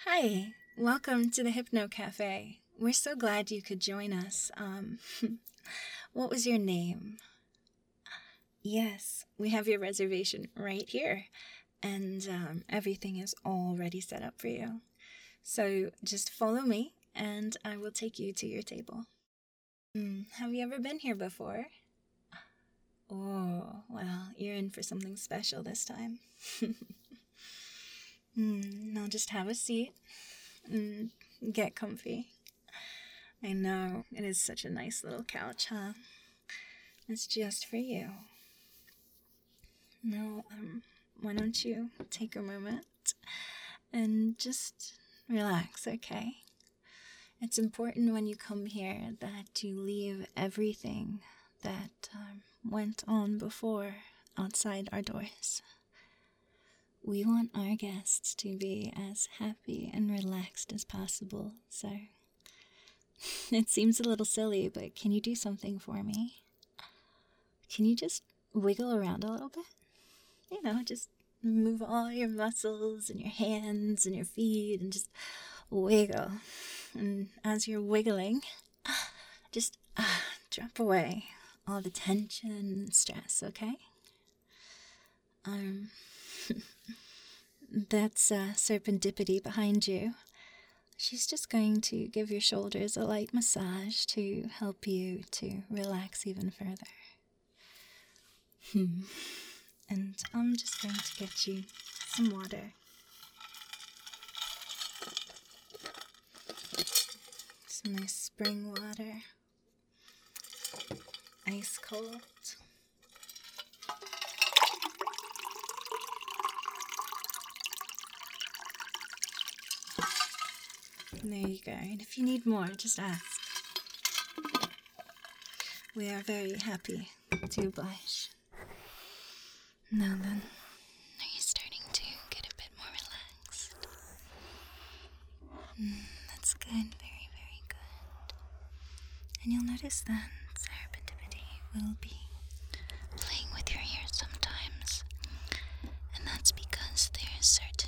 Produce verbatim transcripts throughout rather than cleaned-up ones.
Hi, welcome to the Hypno Cafe. We're so glad you could join us. Um, what was your name? Yes, we have your reservation right here, and um, everything is already set up for you. So just follow me, and I will take you to your table. Mm, have you ever been here before? Oh, well, you're in for something special this time. mm, now just have a seat and get comfy. I know, it is such a nice little couch, huh? It's just for you. Now, um, why don't you take a moment and just relax, okay? It's important when you come here that you leave everything that um, went on before outside our doors. We want our guests to be as happy and relaxed as possible, so it seems a little silly, but can you do something for me? Can you just wiggle around a little bit? You know, just move all your muscles and your hands and your feet and just wiggle. And as you're wiggling, just uh, drop away all the tension and stress, okay? Um, that's uh, Serendipity behind you. She's just going to give your shoulders a light massage to help you to relax even further. Hmm. And I'm just going to get you some water. Some nice spring water. Ice cold. There you go. And if you need more, just ask. We are very happy to oblige. Now then, are you starting to get a bit more relaxed? Mm, that's good. Very, very good. And you'll notice that Serendipity will be playing with your ears sometimes. And that's because there's certain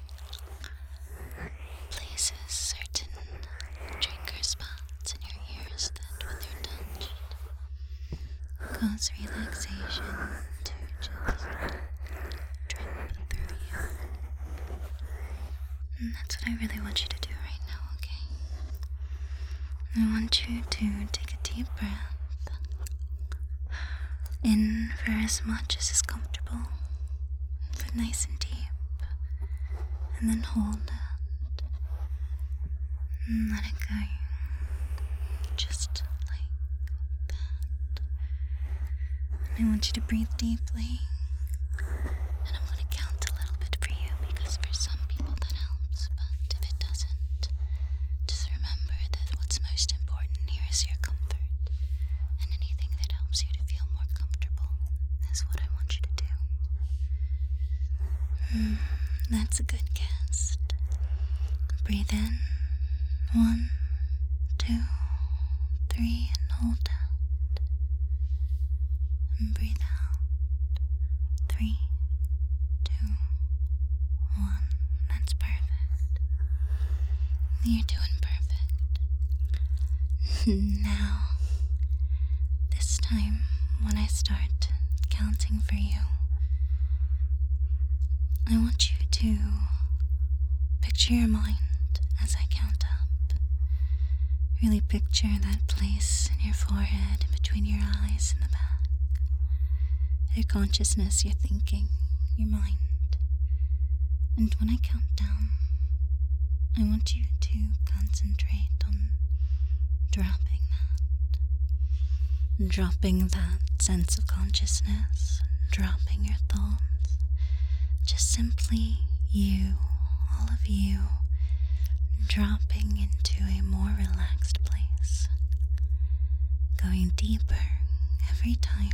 places, certain trigger spots in your ears that when they're touched cause relaxation to just drip through you. And that's what I really want you to do right now, okay? I want you to take a deep breath in for as much as is comfortable, but nice and deep, and then hold it and let it go, just like that. And I want you to breathe deeply, and I'm going to count a little bit for you, because for some people that helps, but if it doesn't, just remember that what's most important here is your comfort, and anything that helps you to feel more comfortable is what I want you to do. Mm, that's a good guess. Breathe in. One, two, three, and hold that. And breathe out. Three, two, one. That's perfect. You're doing perfect. Now, this time, when I start counting for you, I want you to picture your mind as I count up. Really picture that place in your forehead, in between your eyes and the back. Your consciousness, your thinking, your mind. And when I count down, I want you to concentrate on dropping that. Dropping that sense of consciousness, dropping your thoughts. Just simply you, all of you, dropping into a more relaxed place, going deeper every time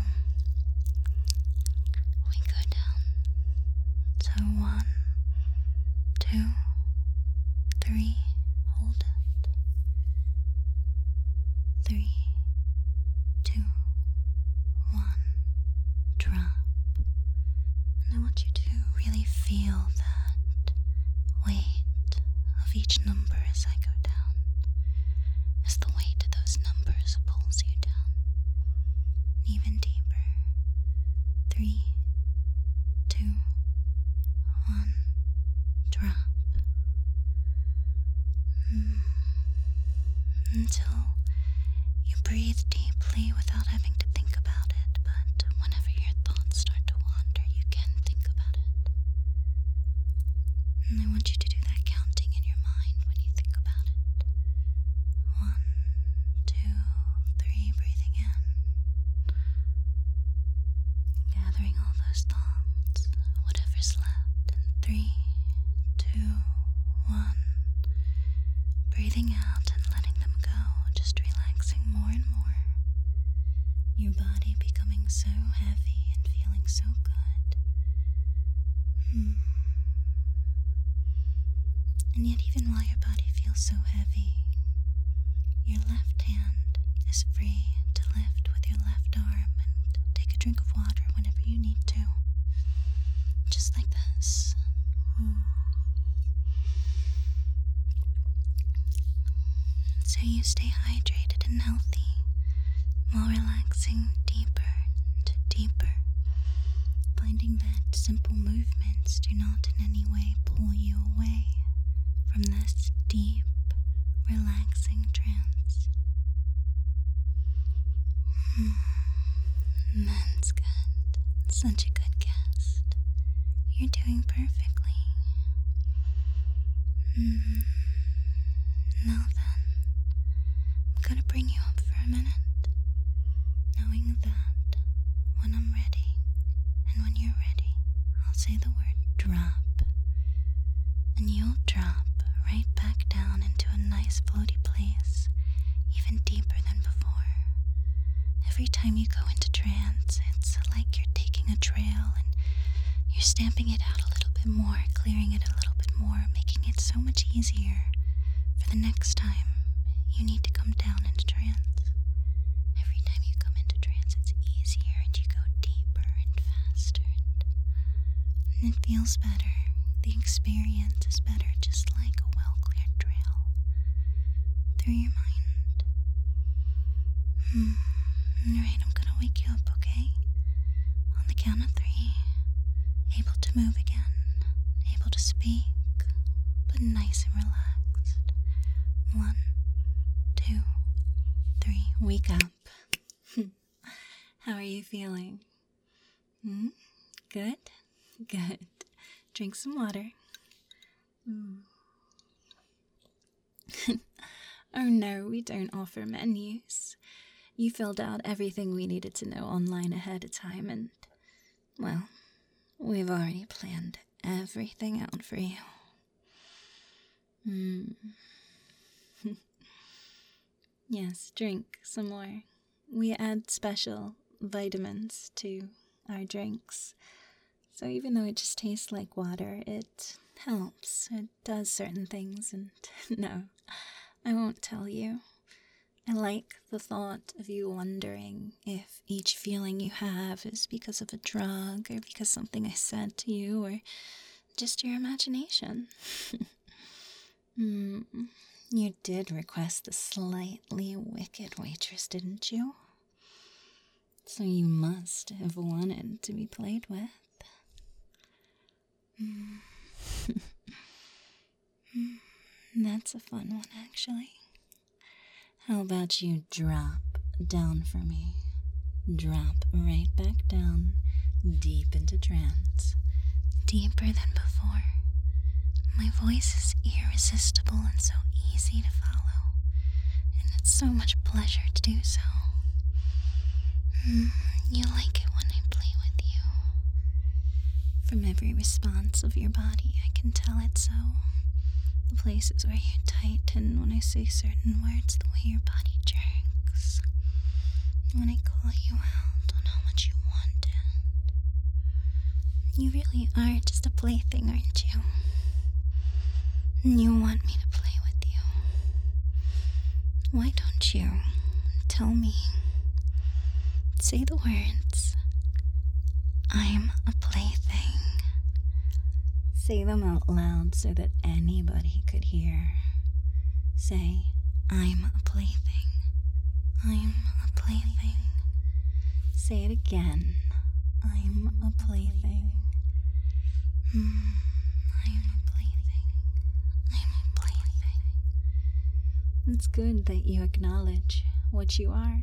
we go down. So one, two, three, hold it. Three, two, one, drop. And I want you to really feel that weight of each number as I go down, as the weight of those numbers pulls you down, even deeper. Three, two, one, drop. Mm. Until you breathe deeply without having to think about it, but whenever your thoughts start to wander, you can think about it. And I want you to do that counting in your mind when you think about it. One, two, three, breathing in. Gathering all those thoughts, whatever's left. And three, two, one. Breathing out and letting them go, just relaxing more and more. Your body becoming so heavy and feeling so good. Hmm. And yet even while your body feels so heavy, your left hand is free to lift with your left arm and take a drink of water whenever you need to. Just like this. Hmm. So you stay hydrated and healthy while relaxing deeper and deeper, finding that simple movements do not in any way pull you away from this deep, relaxing trance. Hmm. That's good. Such a good guest. You're doing perfectly. Hmm. Now then, I'm gonna bring you up for a minute, knowing that when I'm ready, and when you're ready, I'll say the word drop, and you'll drop right back down into a nice floaty place, even deeper than before. Every time you go into trance, it's like you're taking a trail and you're stamping it out a little bit more, clearing it a little bit more, making it so much easier for the next time you need to come down into trance. Every time you come into trance, it's easier and you go deeper and faster. And it feels better. The experience is better, just like a well-cleared trail through your mind. Hmm. Alright, I'm gonna wake you up, okay? On the count of three. Able to move again. Able to speak, but nice and relaxed. One, two, three. Wake up. How are you feeling? Hmm? Good? Good. Drink some water. Mm. Oh no, we don't offer menus. You filled out everything we needed to know online ahead of time and, well, we've already planned everything out for you. Hmm. Yes, drink some more. We add special vitamins to our drinks. So even though it just tastes like water, it helps. It does certain things, and no, I won't tell you. I like the thought of you wondering if each feeling you have is because of a drug, or because something I said to you, or just your imagination. Hmm. You did request the slightly wicked waitress, didn't you? So you must have wanted to be played with. Mm. That's a fun one, actually. How about you drop down for me? Drop right back down, deep into trance. Deeper than before. My voice is irresistible and so easy to follow, and it's so much pleasure to do so. Mm, you like it when I play with you. From every response of your body, I can tell it so. The places where you tighten when I say certain words, the way your body jerks. When I call you out on how much you want it. You really are just a plaything, aren't you? You want me to play with you. Why don't you tell me? Say the words. I'm a plaything. Say them out loud so that anybody could hear. Say, I'm a plaything. I'm a plaything. Say it again. I'm a plaything. Mm, I'm a plaything. I'm a plaything. It's good that you acknowledge what you are.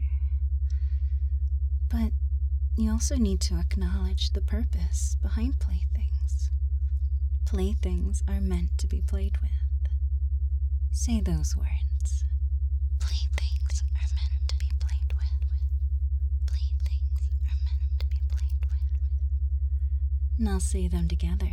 But you also need to acknowledge the purpose behind playthings. Playthings are meant to be played with. Say those words. Playthings are meant to be played with. Playthings are meant to be played with. Now say them together.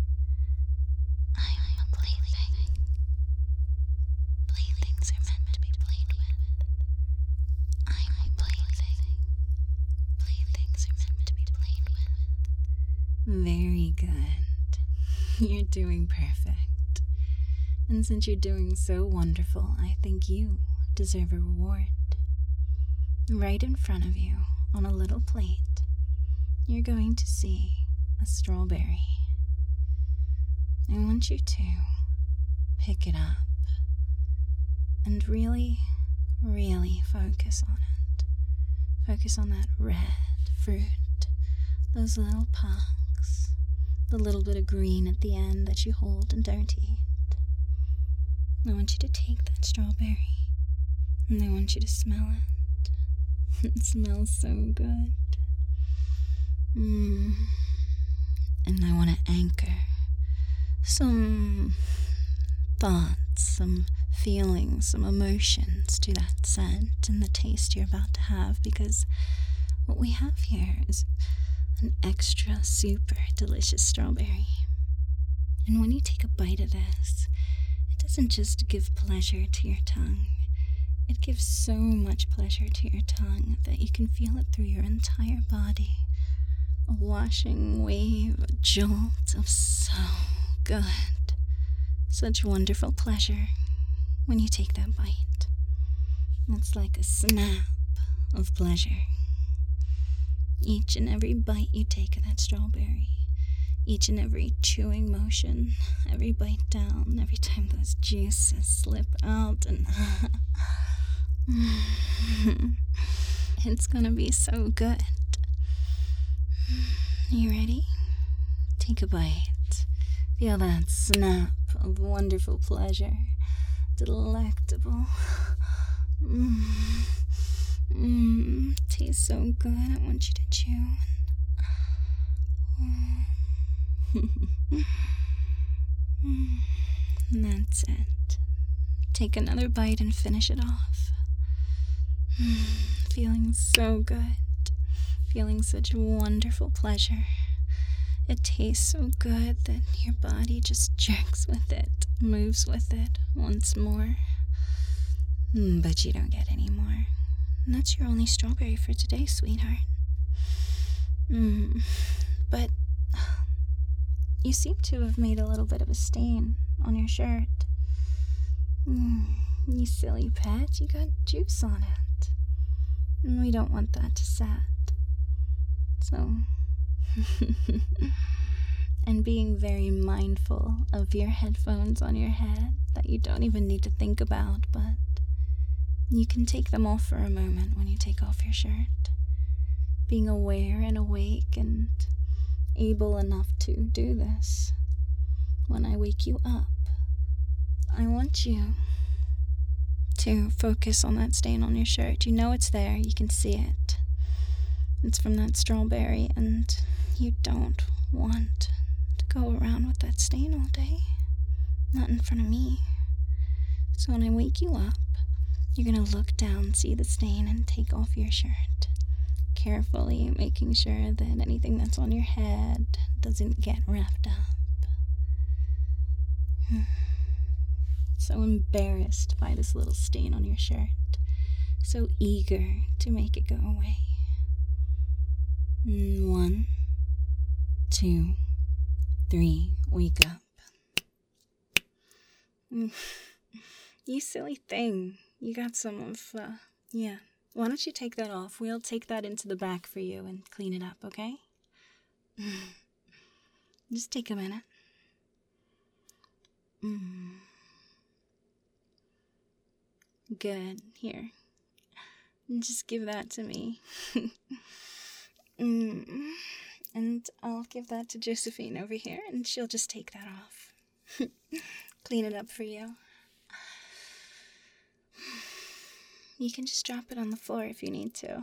I'm a plaything. Playthings are meant to be played with. I'm a plaything. Playthings are meant to be played with. Very good. You're doing perfect. And since you're doing so wonderful, I think you deserve a reward. Right in front of you, on a little plate, you're going to see a strawberry. I want you to pick it up and really, really focus on it. Focus on that red fruit, those little pucks, the little bit of green at the end that you hold and don't eat. I want you to take that strawberry, and I want you to smell it. It smells so good. Mm. And I want to anchor some thoughts, some feelings, some emotions to that scent and the taste you're about to have, because what we have here is an extra super delicious strawberry. And when you take a bite of this, it doesn't just give pleasure to your tongue. It gives so much pleasure to your tongue that you can feel it through your entire body. A washing wave, a jolt of so good. Such wonderful pleasure when you take that bite. It's like a snap of pleasure. Each and every bite you take of that strawberry, each and every chewing motion, every bite down, every time those juices slip out, and it's gonna be so good. You ready? Take a bite. Feel that snap of wonderful pleasure. Delectable. Mmm. Mmm. Tastes so good. I want you to chew. And that's it. Take another bite and finish it off. Feeling so good. Feeling such wonderful pleasure. It tastes so good that your body just jerks with it, moves with it once more. But you don't get any more. And that's your only strawberry for today, sweetheart. Mm. But you seem to have made a little bit of a stain on your shirt. Mm. You silly pet, you got juice on it. And we don't want that to set. So, and being very mindful of your headphones on your head that you don't even need to think about, but you can take them off for a moment when you take off your shirt. Being aware and awake and able enough to do this. When I wake you up, I want you to focus on that stain on your shirt. You know it's there, you can see it. It's from that strawberry, and you don't want to go around with that stain all day. Not in front of me. So when I wake you up, you're gonna look down, see the stain, and take off your shirt. Carefully, making sure that anything that's on your head doesn't get wrapped up. So embarrassed by this little stain on your shirt. So eager to make it go away. One, two, three, wake up. You silly thing. You got some of, uh, yeah. Why don't you take that off? We'll take that into the back for you and clean it up, okay? Just take a minute. Mm. Good. Here. Just give that to me. mm. And I'll give that to Josephine over here, and she'll just take that off. Clean it up for you. You can just drop it on the floor if you need to.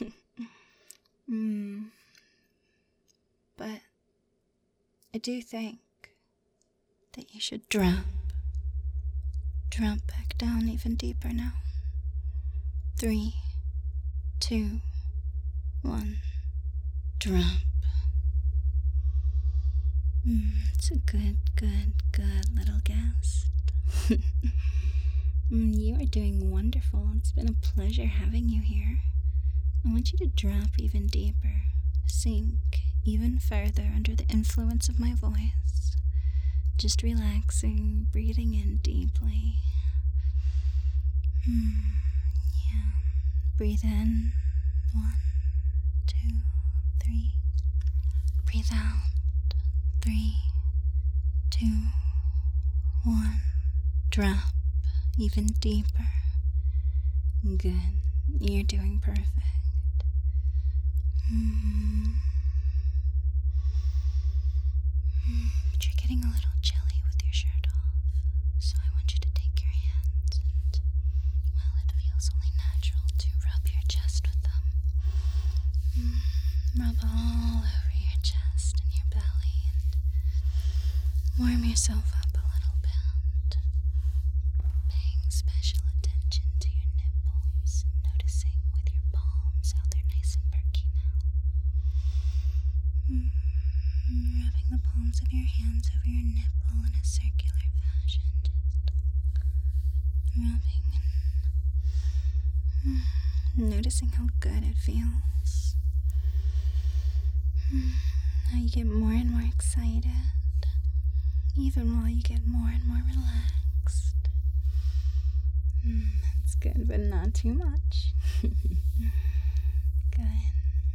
mm. But I do think that you should drop. Drop back down even deeper now. Three, two, one, drop. Mm, it's a good, good, good little guest. mm, you are doing wonderful. It's been a pleasure having you here. I want you to drop even deeper, sink even further under the influence of my voice. Just relaxing, breathing in deeply. Hmm, yeah. Breathe in. One, two, three. Breathe out. Three, two, one. Drop even deeper. Good. You're doing perfect. Mm. But you're getting a little chilly with your shirt off, so I want you to take your hands and, well, it feels only natural to rub your chest with them. Mm. Rub all over your chest and your belly and warm yourself up a little bit. Paying special attention to your nipples, noticing with your palms how they're nice and perky now. Mm. Rubbing the palms of your hands over your nipple in a circular fashion, just rubbing and mm, noticing how good it feels. Mm, how you get more and more excited, even while you get more and more relaxed. Mm, that's good, but not too much. Good.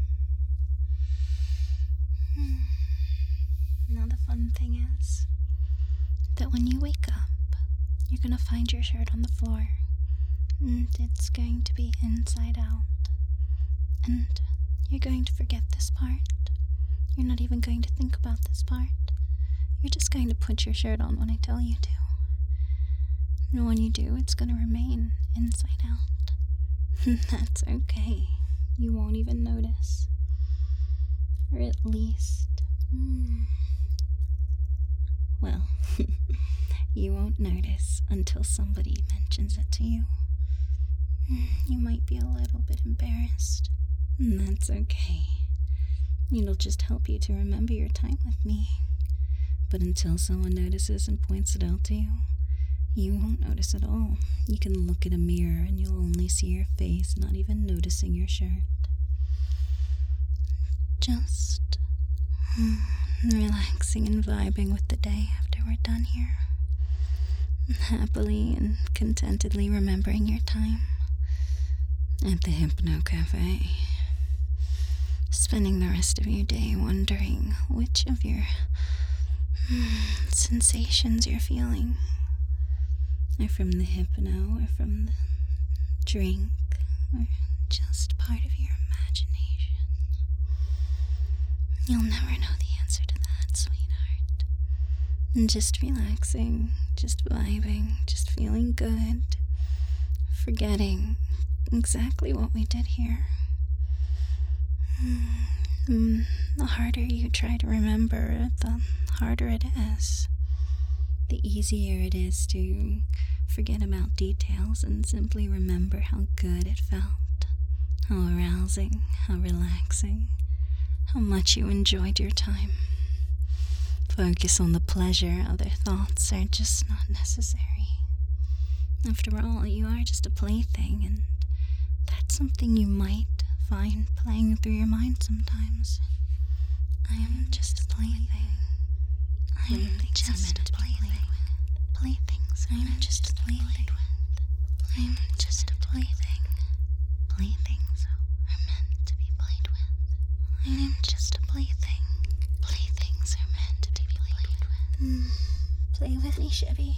Mm. Now the fun thing is that when you wake up, you're going to find your shirt on the floor, and it's going to be inside out, and you're going to forget this part. You're not even going to think about this part. You're just going to put your shirt on when I tell you to. And when you do, it's going to remain inside out. That's okay. You won't even notice. Or at least... Mm, well, you won't notice until somebody mentions it to you. You might be a little bit embarrassed, and that's okay. It'll just help you to remember your time with me. But until someone notices and points it out to you, you won't notice at all. You can look at a mirror and you'll only see your face, not even noticing your shirt. Just relaxing and vibing with the day after we're done here. Happily and contentedly remembering your time at the Hypno Cafe. Spending the rest of your day wondering which of your mm, sensations you're feeling are from the hypno or from the drink or just part of your imagination. You'll never know the answer to that, sweetheart. And just relaxing, just vibing, just feeling good, forgetting exactly what we did here. Mm, the harder you try to remember, the harder it is. The easier it is to forget about details and simply remember how good it felt, how arousing, how relaxing, how much you enjoyed your time. Focus on the pleasure. Other thoughts are just not necessary. After all, you are just a plaything, and that's something you might find playing through your mind sometimes. I am just a plaything. I am just a plaything. Playthings. I am just a plaything. I am just a plaything. Playthings are meant to be played with. I am just a plaything. Playthings are meant to be played with. Mm. Play with me, Shibby.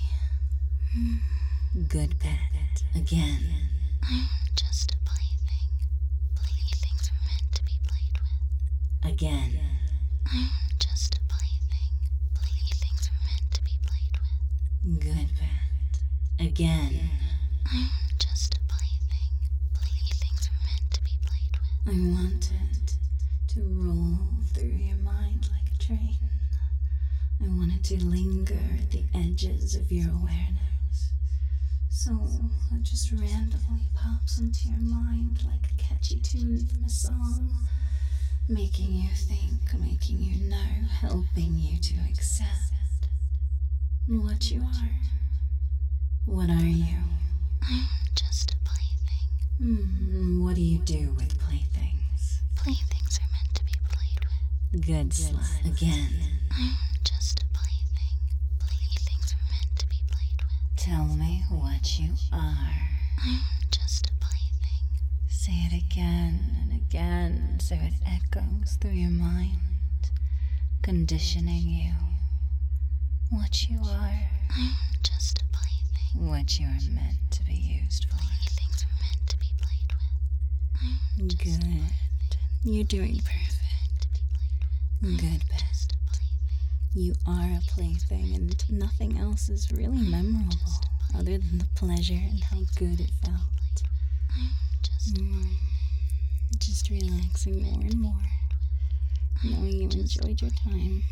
Good pet. Again. I'm just a plaything. Playthings were meant to be played with. Again. I'm just a plaything. Playthings were meant to be played with. Good pet. Again. I'm just a plaything. Playthings were meant to be played with. I want it to roll through your mind like a train. I want it to linger at the edges of your awareness. So it just randomly pops into your mind like a catchy tune from a song, making you think, making you know, helping you to accept what you are. What are you? I'm just a plaything. Hmm, what do you do with playthings? Playthings are meant to be played with. Good slut. Again. I'm just a plaything. Playthings were meant to be played with. Tell me what you are. I'm just a plaything. Say it again and again so it echoes through your mind, conditioning you. What you are. I'm just a plaything. What you are meant to be used for. Playthings were meant to be played with. I'm just Good. a plaything. You're doing perfect. To be played with. Good, I'm pet. just a plaything. You are a plaything, and nothing else is really memorable other than the pleasure and how good it felt. I'm just a Mm. plaything. Just relaxing more and more, knowing you enjoyed your time.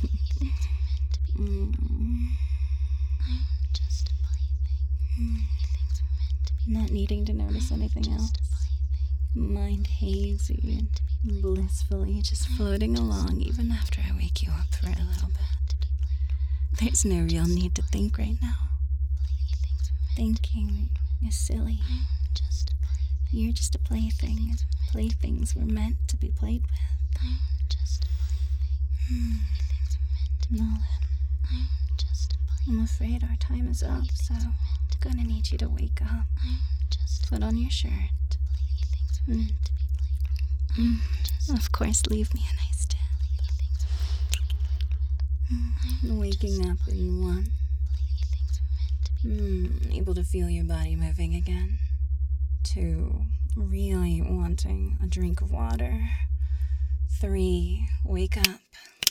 Mm. I'm just a plaything. Playthings were meant to be. Not needing to notice anything else. Just a plaything. Mind hazy and blissfully just floating along even after I wake you up for a little bit. There's no real need to think right now. Playthings were meant. Thinking is silly. I'm just a plaything. You're just a plaything, and playthings were meant to be played with. I'm just a plaything. Hmm. Playthings were meant to be. Now then, I'm just a plaything. I'm afraid our time is up, so I'm gonna need you to wake up. I'm just a Put on your shirt. playthings were Mm. meant to be played with. Mm. Of course, leave me a nice tip. Playthings were meant to be played with. Mm. Waking up in one. Playthings were meant to be. Mm. Able to feel your body moving again. Two. Really wanting a drink of water. Three. Wake up.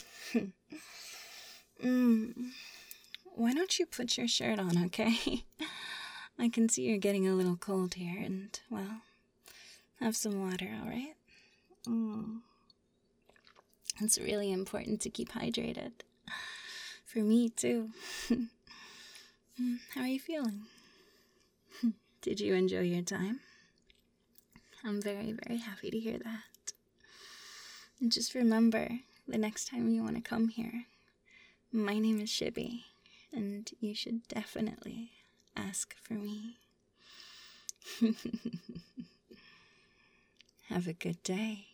mm. Why don't you put your shirt on, okay? I can see you're getting a little cold here, and, well, have some water, all right? Mm. It's really important to keep hydrated. For me, too. How are you feeling? Did you enjoy your time? I'm very, very happy to hear that. And just remember, the next time you want to come here, my name is Shibby, and you should definitely ask for me. Have a good day.